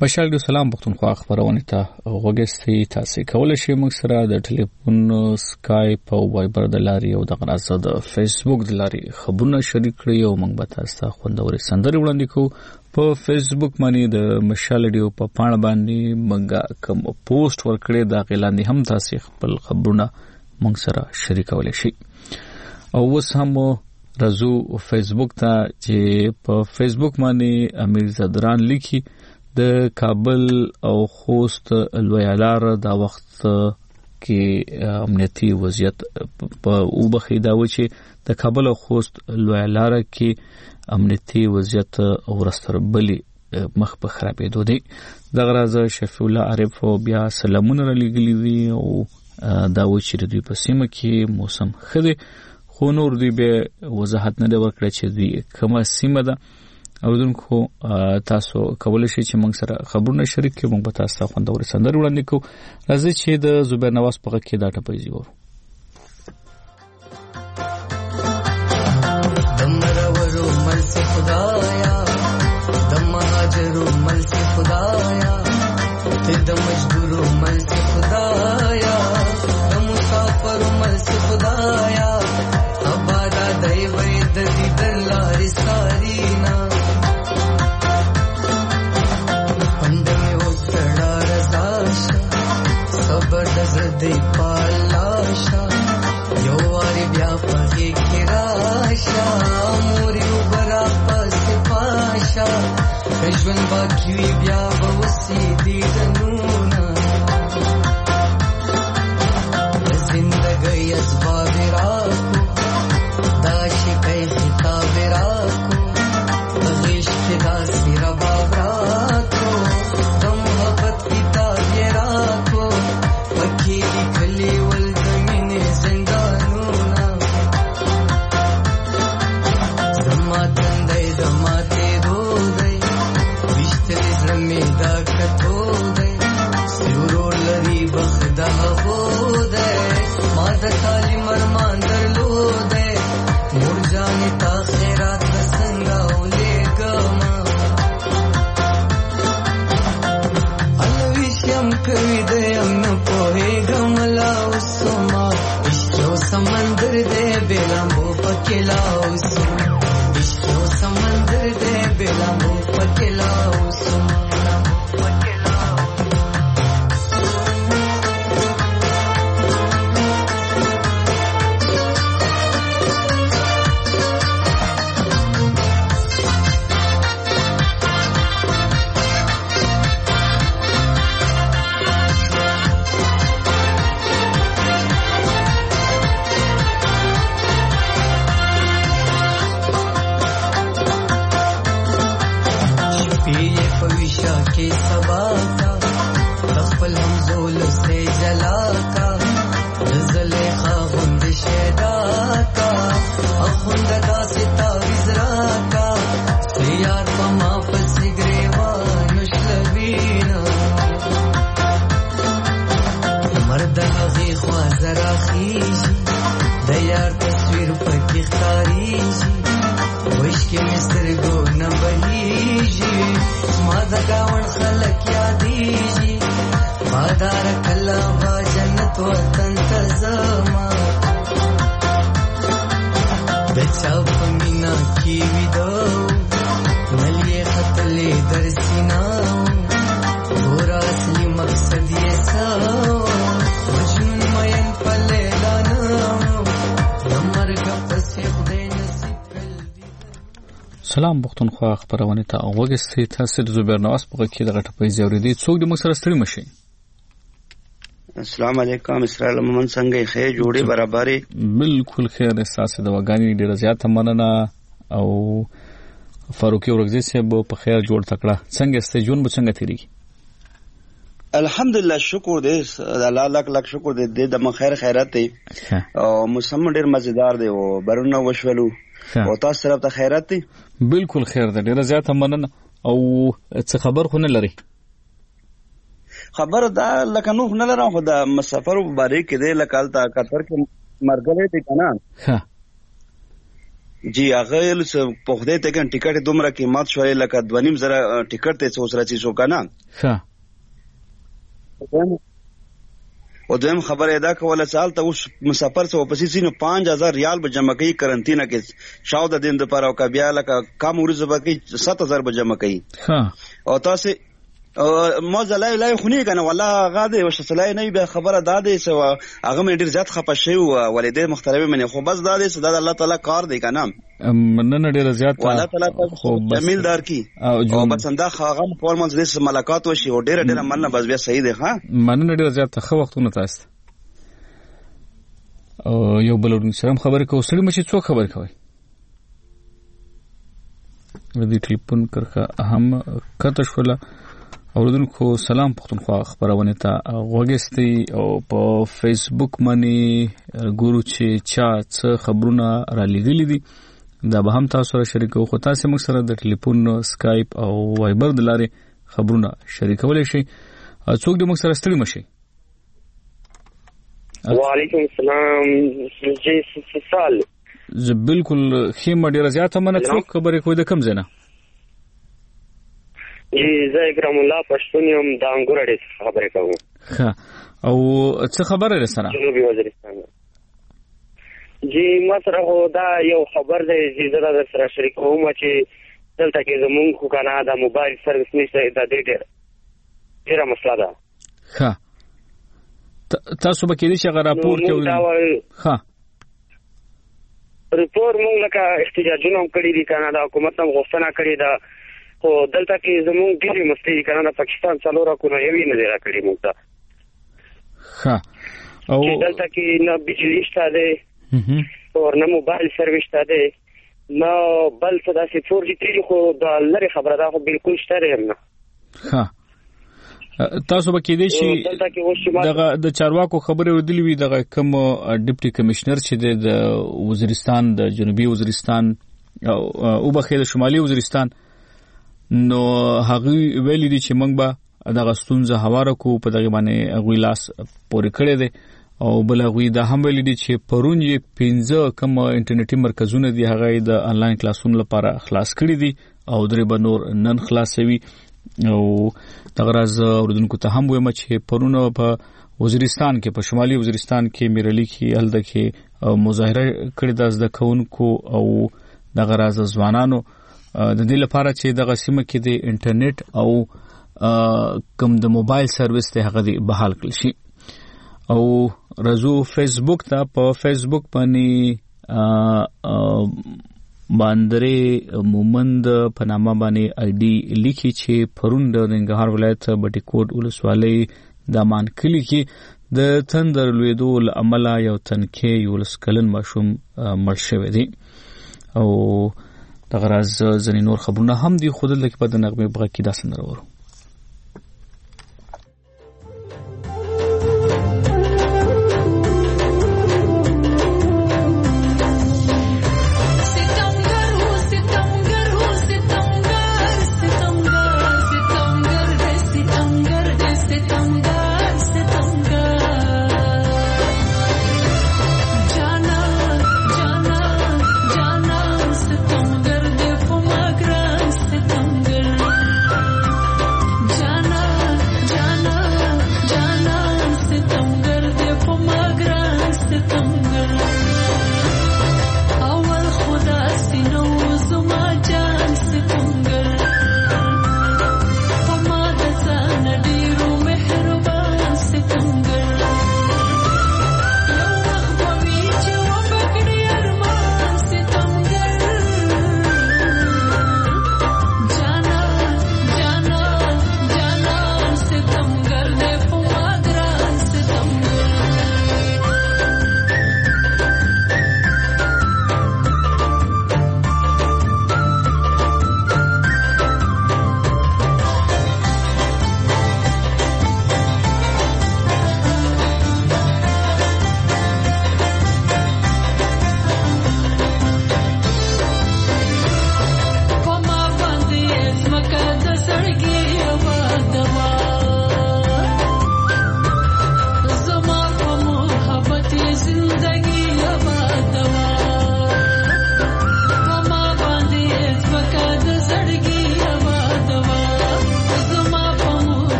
مشال د سلام پښتونخوا خبرونه ته وګورئ. تاسو کولای شئ موږ سره د ټلیفون، سکایپ او وایبر د لارې او د غناسه د فیسبوک د لارې خبرونه شریک کړئ او موږ به تاسو ته خوندوري سندرې وړاندې کوو. په فیسبوک باندې د مشال ډیو په پاڼه باندې موږ کوم پوسټ ورکړی دا غلاندې هم تاسو خپل خبرونه موږ سره شریکولای شئ. او اوس هم راځو فیسبوک ته چې په فیسبوک باندې امیر زدران لیکي د کابل او خوست لویالار دا وخت کې امنیتي وضعیت په او بخیداوي چې د کابل او خوست لویالار کې امنیتي وضعیت ورستر بلی مخ په خرابېدو دی. دغه راز شفیع الله عارف بیا سلامونه را لګلي دي او دا و چې دوی په سیمه کې موسم خدي خو نور دی به وضاحت نه ورکړي چې دوی کومه سیمه ده. او دونکو تاسو کولای شئ چې موږ سره خبرونه شریک کړئ. موږ به تاسو ته خوندوري سندرې وړاندې کوو. راځي چې د زبیر نواز په غږ کې دا ټپه زیور دمرورو مل سے خدایا دم مهاجرو مل سے خدایا د مجبورو مل سے خدایا د مسافرو مل سے خدایا ابادا دای وید دی دلار سارینا دی پالاشا یو واری بیا پهی کراشا موری وبرا پس پاشا کشون باکیوی بیا بوسی دیدنونا زندگی اسباب راکو داشی کئی خطاب راکو غیشت داسی رباب راکو دم محبت کتاب راکو وکیلی کلی والزمین زندانونا زما تندی زما تیدو دی ویشتل زمی دا کتو دی سیورو لری بخدا ہو دی ما دا تالی مرمان درلو دی مور جانی تا خیرات نسنگاو لے گما علویشیم کوی دی امن پوہے گملا اسما اشو سمندر دے بیلامبو پکلا اسما اشو سمندر دے بیلامبو پکلا اسما के सबा का तखपल हमजोल से जला का ज़लेखा गुंद शेदा का अखुंद का सिता विजरा का सियार पमा फसिग्रेवा नुशलबीना मर्द हगी ख्वाजरा खीजी दयार तस्वीर पर किख्तारीजी وش के मिस्र गो न बहीजी मादा गावन खलक यादीजी मादार कल्ला जन्नत वतन तज़मा बचा पमीना की विदो नलिए खतले दरसिना गोरा असली मकसद ये साओ मजनून मयन पले लाना नमर गपस खुदे سلام پښتونخوا خبرونه ته وګورئ. تاسو د زبیر نواز په کې د غټپې زیورېدي څوک د مکسر ستړي مشي. السلام علیکم اسرائیل مومن څنګه ښه جوړي برابرۍ بالکل خیر. احساس د وګانی ډیر زیات مننه او فاروقي ورغزي صاحب په خیر جوړ تکړه څنګه است جون به څنګه تیریږي. الحمدلله شکر دې الله لک شکر دې د خیر خیرات دی او موسم ډیر مزیدار دی او برونه وشولو او تاسو طرف ته خیرات دی. بالکل خیر ده ډیر زیات مننه او څه خبر خو نه لري. خبر دا لکه نو نه لرم خو د مسافر مبارک دی لکه تا قطر کې مرګلې دي کنه جی هغه په خدای ته کې ټیکټ دومره قیمت شوی لکه 2.5 ټیکټ ته څو سره چی شو کنه ها او دویم خبره ادا کوله سال ته اوس مسافر څو پسې سینو 5000 ریال به جمع کوي کرنټینا کې شاو د دین د پاره او کا بیا لکه کم ورځ به کوي 7000 به جمع کوي ها او تاسو ما زلای لای خونی کنه والله غاده وشسلای نه به خبره داده سو هغه مې ډیر زیات خپه شي او والدې محترمه منه خو بس داده صدا الله تعالی کار دی کنه مننه ډیر زیات الله تعالی خو جمیل دار کی او بس انده هغه پرفورمانس د ملاقات وشي او ډیر مننه بس بیا صحیح دی ها مننه ډیر زیات خو وختونه تاسو او یو بل سره خبر کو سړی مشي څو خبر کوي د دې ټلیفون کرخه اهم کته شوله اوردونکو سلام پختونخوا خبرونه ته وګستي او په فیسبوک باندې ګورو چې چا څه خبرونه را لګلې دي دا به هم تاسو سره شریکو خو تاسو موږ سره د ټلیفون سکایپ او وایبر د لارې خبرونه شریکولای شئ څوک دې موږ سره ستړي مشي وعلیکم السلام جی سال زه بالکل خیمه ډیره زیاته منه څوک خبرې کوي د کم ځنه جی زه اکرام الله پښتون یم د انګور اړې خبرې کوم ښه او څه خبره ده سره جنوبي وزیرستان جی ما سره دا یو خبر دی چې زه در سره شریکوم چې دلته کې زمونږ خو کنه دا موبایل سرویس نشته دا ډېره مسله ده ښه تاسو به کېدای شي هغه راپور کوئ ښه ریپور مونږ لکه احتجاجونه هم کړي دي کنه د حکومت هم غوښتنه کړې ده خو دلته کې زمونږ ډېرې مستې دي کنه د پاکستان څلور حقونه یوې نه دی راکړي مونږ ته ښه او دلته کې نه بجلي شته دی او نه موبایل سرویس شته دی نه بل څه داسې 4G 3G خو د لرې خبره ده خو بالکل شته دی نه ښه تاسو به کېدای شي دغه د چارواکو خبرې ودلې وي دغه کوم ډیپټي کمشنر چې د وزیرستان د جنوبي وزیرستان او بخې د شمالي وزیرستان نو هغه ویلي دي چې موږ به دغه ستونزه هواره کو په دغه باندې هغه لاس پورې کړی دی او بل هغه د هم ویلي دي چې پرون یې 15 کوم انټرنیټي مرکزونه دي هغه د انلاین کلاسونو لپاره خلاص کړی دي او درې به نور نن خلاصوي او دغه راز اوردونکو ته هم وایم چې پرون په وزیرستان کې په شمالي وزیرستان کې میرلی کې هلته کې مظاهره کړې د زده کوونکو او دغه راز ځوانانو د دې لپاره چې دغه سیمه کې د انټرنیټ او کوم د موبایل سرویس ته هغه دی بحال کړل شي او رزو فیسبوک ته په فیسبوک باندې باندرې مومند په نامه باندې آی ډي لیکي چې پرون د ننګرهار ولایت بټي کوټ ولسوالۍ د مان کلی کې د تندر لویدو عمل یو تنکي یو لسکلن ماشوم مړ شوی دی او دغه راز ځنې نور خبرونه هم دي خو دلته کې په د نغمې بغا کې داسې نه راوړو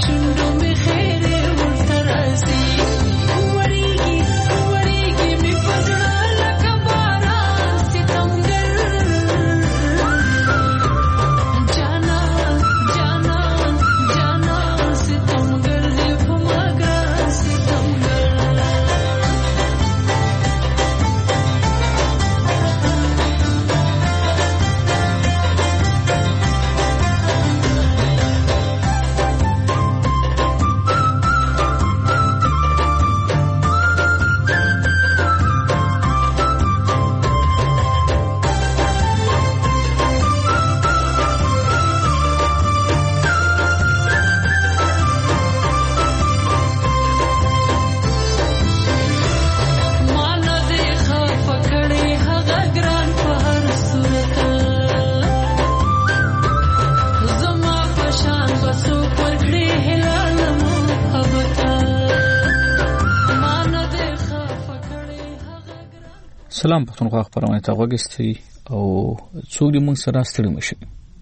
سلام پښتونخوا خبرونه ته وګورئ او څوک دې موږ سره ستړي مشي.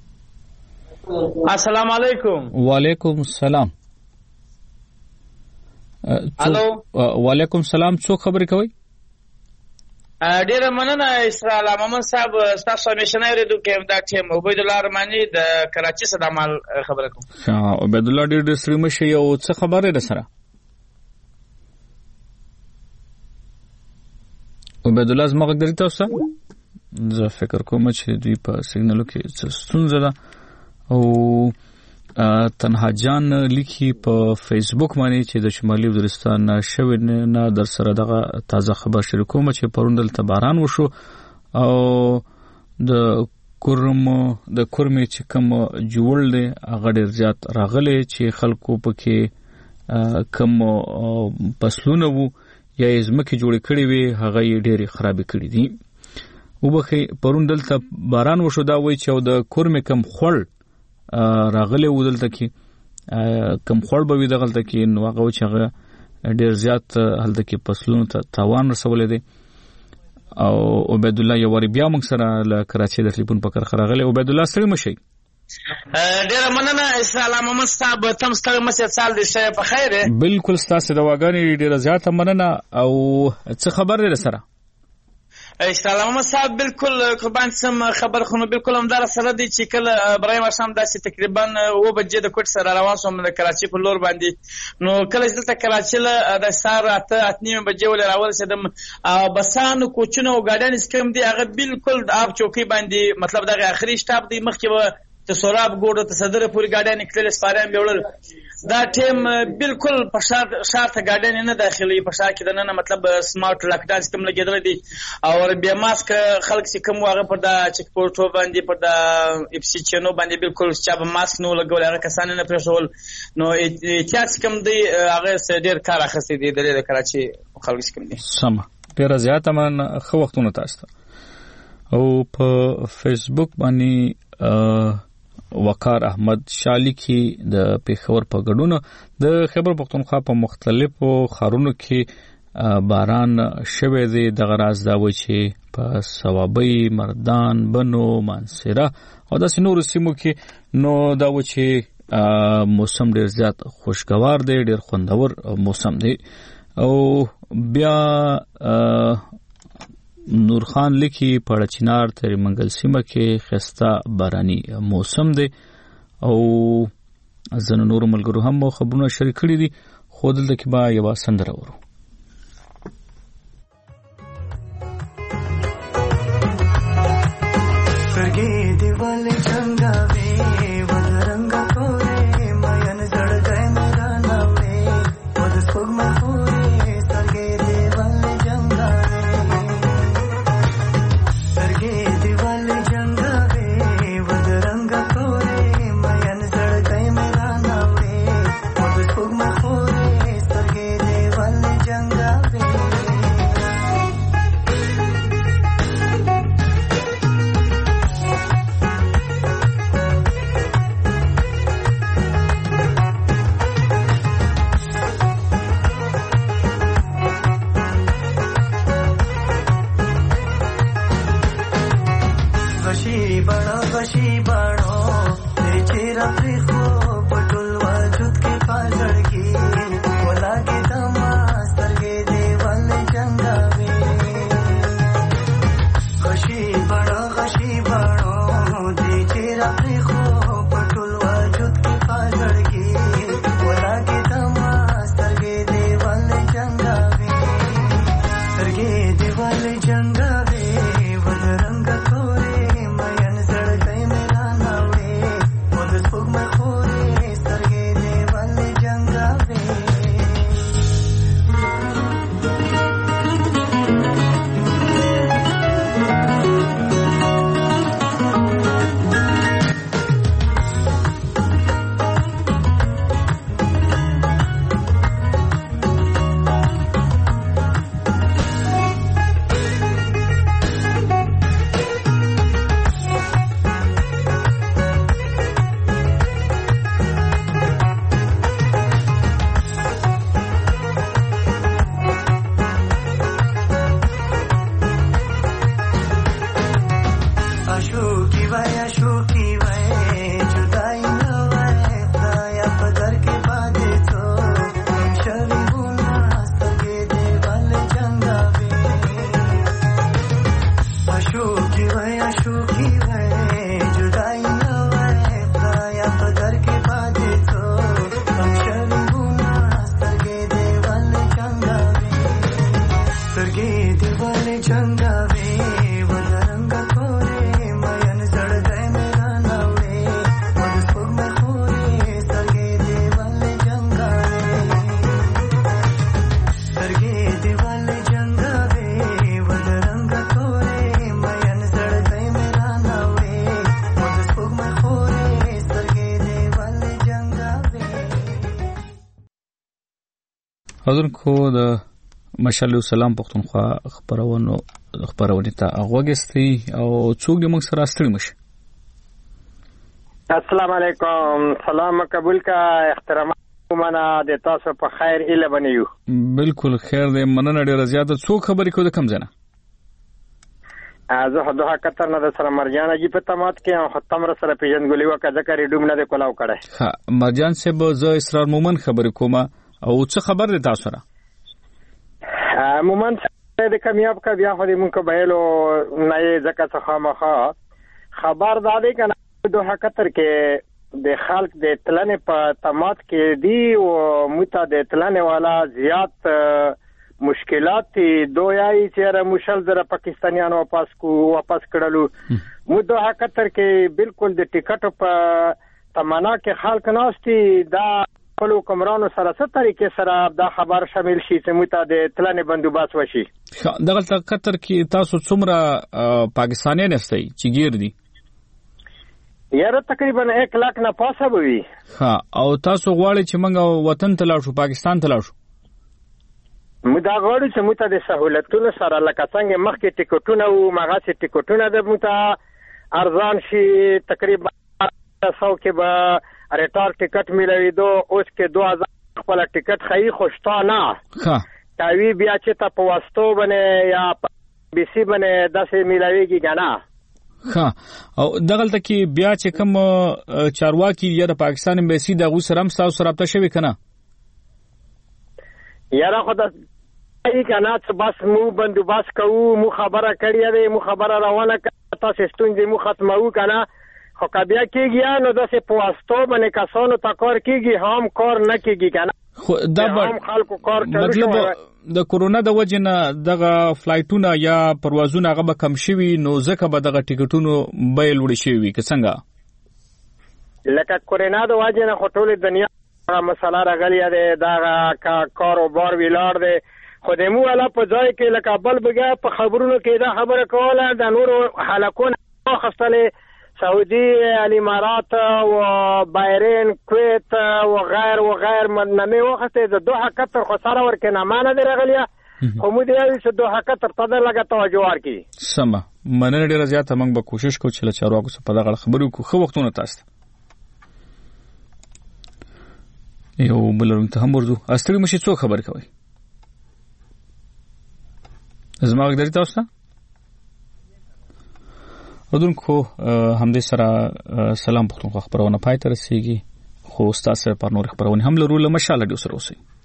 السلام علیکم. وعلیکم السلام. الو. وعلیکم السلام. څوک خبرې کوي؟ ډیره مننه اسرائیل محمد صاحب، تاسو همیشه نه ریډو کې دا ټیم عبید الله رحماني د کراچي صدامال خبره کوم. عبید الله ډیر ستړي مشي او څه خبره ده سره؟ عبید الله زما غږ درته اوسه زه فکر کوم چې دوی په سیګنالو کې څه ستونزه ده او تنها جان لیکي په فیسبوک باندې چې د شمالي وزیرستان شوی نه در سره دغه تازه خبر شریکوم چې پرون دلته باران وشو او د کورمې چې کوم جوړل دی هغه ډیر زیات راغلی چې خلکو پکې کم پسلونه وو یا ځمکې جوړې کړې وي هغه یې ډېرې خرابې کړې دي. وبخې پرون دلته باران وشو دا وایي چې د کورمې کم خوړ راغلی و دلته کې کم خوړ به وي دغلته کې نو هغه و چې هغه ډېر زیات هلته کې فصلونو ته تاوان رسولی دی. او عبید الله یو وارې بیا موږ سره له کراچۍ د ټلیفون په کرښه راغلی. عبید الله ستړي مه شئ. ډیره مننه اسرائیل محمد صاحب، تم ستړي مه شئ، سال دې ښه په خیر. بالکل ستاسې دواګانې ډیره زیاته مننه. او څه خبر دی سره؟ اسرائیل محمد صاحب بالکل قربان سم خبر خو بالکل هم در سره دی چې کله ابراهیم شام داسې تقریبا 2 بجې د کوټ سره روان شوم د کراچۍ په لور باندې. نو کله چې دلته کراچۍ له د سهار 8:30 بجې ولې راورسېدم بسانو کوچونه او ګاډیان سکم دي هغه بالکل د آب چوکۍ باندې مطلب دغه اخري شټاپ دی مخکې به ته سوراب ګوډو ته صدر پوری ګاډیان کړل سپاريان به وړل دا ټیم بالکل په شار ته ګاډیان نه داخلي په شار کې د نه مطلب سمارټ لاک ډاون سیستم لګیدل دي او بیا ماسک خلک چې کوم واغه پر دا چک پورټو باندې پر دا اف سی چنو باندې بالکل چې به ماسک نو لګول هغه کسان نه پرېښول. نو احتیاط کوم دی هغه ډېر کار اخستې دي د کراچۍ خلک کوم دي. سم ډېر زیاته من خو وختونه تاسو او په فیسبوک باندې وقار احمد شالی کی د پیښور په ګډون د خیبر پختونخوا په مختلفو ښارونو کې باران شوه دی. د غراز دا و چې په ثوابي مردان بنو مانسره او د سينور سیمو کې نو دا و چې موسم ډیر زیات خوشگوار دی، ډیر خوندور موسم دی. او بیا نور خان لیکي پړ چنار تر منګل سیمه کې خسته باراني موسم دی او زنه نور ملګرو هم خبرونه شریک کړي دي. خو دلته کې با یو سندره ورو فرګې دیواله څنګه وې ودرنګ کورې مېن زړ ځای میرا ناوې ود سپګم کورې فرګې دیواله څنګه فرګې دیواله څنګه وې ودرنګ کورې مېن زړ ځای میرا ناوې ود سپګم کورې فرګې دیواله حضور کو د مشالو سلام پختونخوا خبرونه ته غوګستی او څوک د موږ سره ستړي مشه. السلام علیکم، سلام قبول کا، احترام منا د تاسو په خیر اله بنیو. بالکل خیر دې، مننه ډیره زیاته. څوک خبرې کو د کم ځنه؟ زه دوه کتر نه سره مرجان جی په تمات کې او ختم را سره پیژنګولې وکړه ځکه ریډوم نه د کولاو کړه. ها مرجان صاحب، زه اسرار مومن خبرې کوم او څه خبر دې تاسو سره؟ مومن د کامیاب کا بیا خو دې مونږ بهلو نه ځکه څه خامخا خبر دادې کنه دوه کتر کې د خلک د تلنې په تمات کې دی او متا د تلنې والا زیات مشکلات دویای چې مشل در پاکستانیانو واپس کړلو. مو دوه کتر کې بالکل د ټیکټ په تمنا کې خلک ناشتي دا خپل حکمرانو سره څه طریقې سره دا خبر شامل شي چې متا د تلنې بندوباس وشي. دغه قطر کې تاسو څومره پاکستانیان استئ چې ګیر دي؟ یاره تقریبا 1 لک نه پاسه وي. ها او تاسو غواړئ چې موږ وطن ته لاړ شو، پاکستان ته لاړ شو؟ موږ دا غواړو چې موږ د سہولتونو سره لکه څنګه مخکې ټیکټونه او مغاسي ټیکټونه د موږ ارزان شي. تقریبا 100 کې به ریټار ټیکټ ملوي دو، اوس کې 2000 خپل ټیکټ خي خوشتا نه. ها تاوی بیا چې ته په واسطو باندې یا بي سي باندې داسې ملويږي کنه. ها او دغلته کې بیا چې کوم چارواکي یا د پاکستان امبیسي دغه سره هم تاسو رابطه شوي کنه؟ یاره خو د ای کنه چې بس مو بندوباس کوو، مو خبره کړی دی، مو خبره روانه کړه، تاسو ستونزې مو ختمو کنه. خو کبیا کېږي نو داسې په واسطو باندې کسانو ته کار کېږي، هم کار نه کېږي کنه. خو دا هم خلکو کار مطلب د کورونا د وجې نه دغه فلایټونه یا پروازونه هغه به کم شوي، نو ځکه به دغه ټیکټونو بیې لوړې شوي وي که څنګه؟ لکه کورونا د وجې نه خو ټولې دنیا مسله راغلې ده، دغه کاروبار ویلاړ دی. خو د مو والا په ځای کې لکه بل بګا په خبرونو کې دا خبره کوله د نورو حلقونه واخیستلې، سعودي، الامارات و بحرین، کویت و غیر منمه وخته د دوه کتر خو سره ورکه نه مانه درغلیا. خو مو دی چې دوه کتر ته لګه توجه ورکي. سم مننه ډیره زیاته. موږ به کوشش کوو چې چارواکو سره په دغه خبرو کو خو وختونه تاسو یو بلرون ته هم ورځو استری مشي څو خبر کوي. زما غږ درته تاسو ودونکو همدې سره سلام پختونخوا خبرونه پای ته رسیږي، خو تاسو په نور خبرونه هم لرو. له مشاله دې سره اوسئ.